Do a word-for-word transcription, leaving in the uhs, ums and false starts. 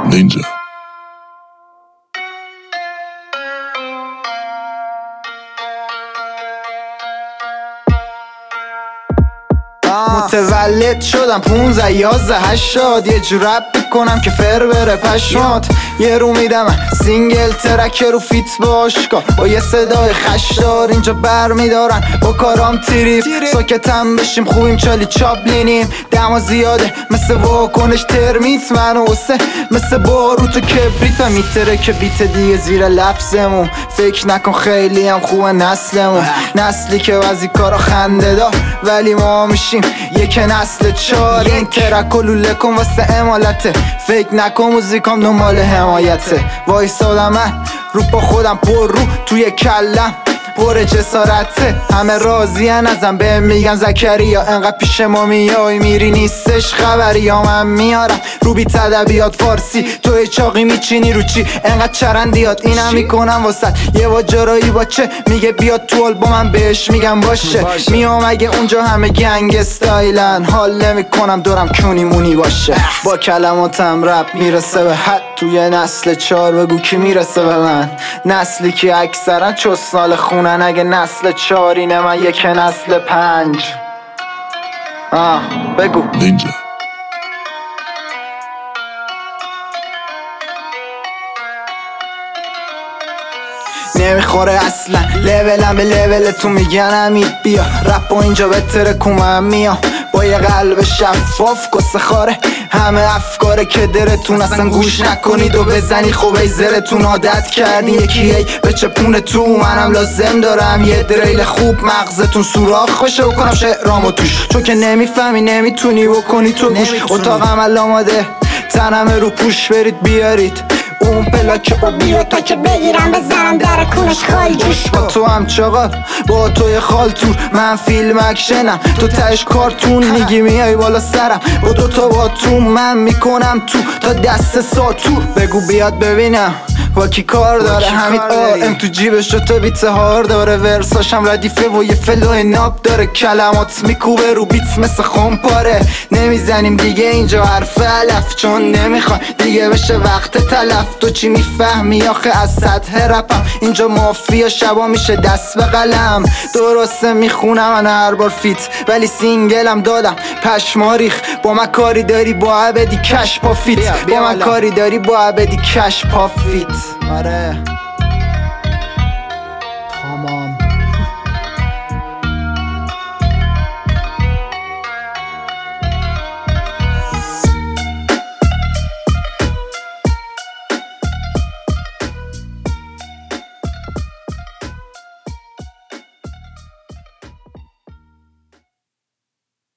Ninja. متولد شدم پونزه یازده هشتاد، یه جور رپ بکنم که فر بره پشمات. یه رو میدم سینگل ترک رو فیت باشکار با یه صدای خشدار، اینجا بر میدارن با کارام تیریب. ساکتم بشیم خوبیم چالی چاپلینیم، دما زیاده مثل واکنش ترمیت. منو وسه مثل باروت و کبریت میتره که بیت دیگه زیر لفظمون. فکر نکن خیلی هم خوبه نسلمون، نسلی که وزی کارا خنده دار ولی ما میشیم یک نسل چار. این ترک و لوله کن واسه امالته، فکر نکن موزیکام دنبال حمایته. وایسادم من رو با خودم پر رو توی کلم پر جسارته. همه راضین ازم به میگن زکریا، انقدر پیش ما میای میری نیستش خبری. یا من میارم رو بیت ادبیات فارسی، توی چاقی میچینی رو چی انقدر چرندیات. اینم میکنم واسه یه واجرایی باچه میگه بیاد تو آلبوم من بهش میگم باشه. میام اگه اونجا همه گنگ استایلن، حال نمیکنم دورم کونی مونی باشه. با کلماتم رپ میرسه به حد توی نسل چار. بگو کی میرسه به من؟ نسلی که اکثرا چسنال خونن. اگه نسل چارینه من یک نسل پنج. آه بگو Ninja. نمیخوره اصلا لولم به لول تو میگن امید بیا. رپ و اینجا بهتره کومم میام با یه قلب شفاف کسه خاره. همه افکاره که درتون اصلا گوش نکنید و بزنی خوب ای زرتون عادت کردی یکی ای به چپونه تو. منم لازم دارم یه دریل خوب مغزتون سوراخ بشه و کنم شعرامو توش، چون که نمیفهمی نمیتونی بکنی تو گوش. اتاقم الاماده تنم رو پوش، برید بیارید اون پلاک و بیو تا که بگیرم بزنم در کونش خال جوش. با تو هم چقدر با توی خال تور، من فیلم اکشنم تو تش کارتون. میگی میای بالا سرم با دوتا باتون، من میکنم تو تا دست ساتور. بگو بیاد ببینم با کی کار داره. همین آر ام تو جیبش و تو بیت هار داره، ورساشم ردیفه و یه فلو ناب داره. کلمات میکوبه رو بیت مثل خمپاره. نمیزنیم دیگه اینجا حرف علف، چون نمیخوای دیگه بشه وقت تلف. تو چی میفهمی آخه از سطح رپم؟ اینجا مافیا شبا میشه دست به قلم. درسته میخونم من هر بار فیت ولی سینگلم دادم پشماریخ. با من کاری داری با عبدی کش پا فیت، با من کاری داری با عبدی کش پا فیت. آره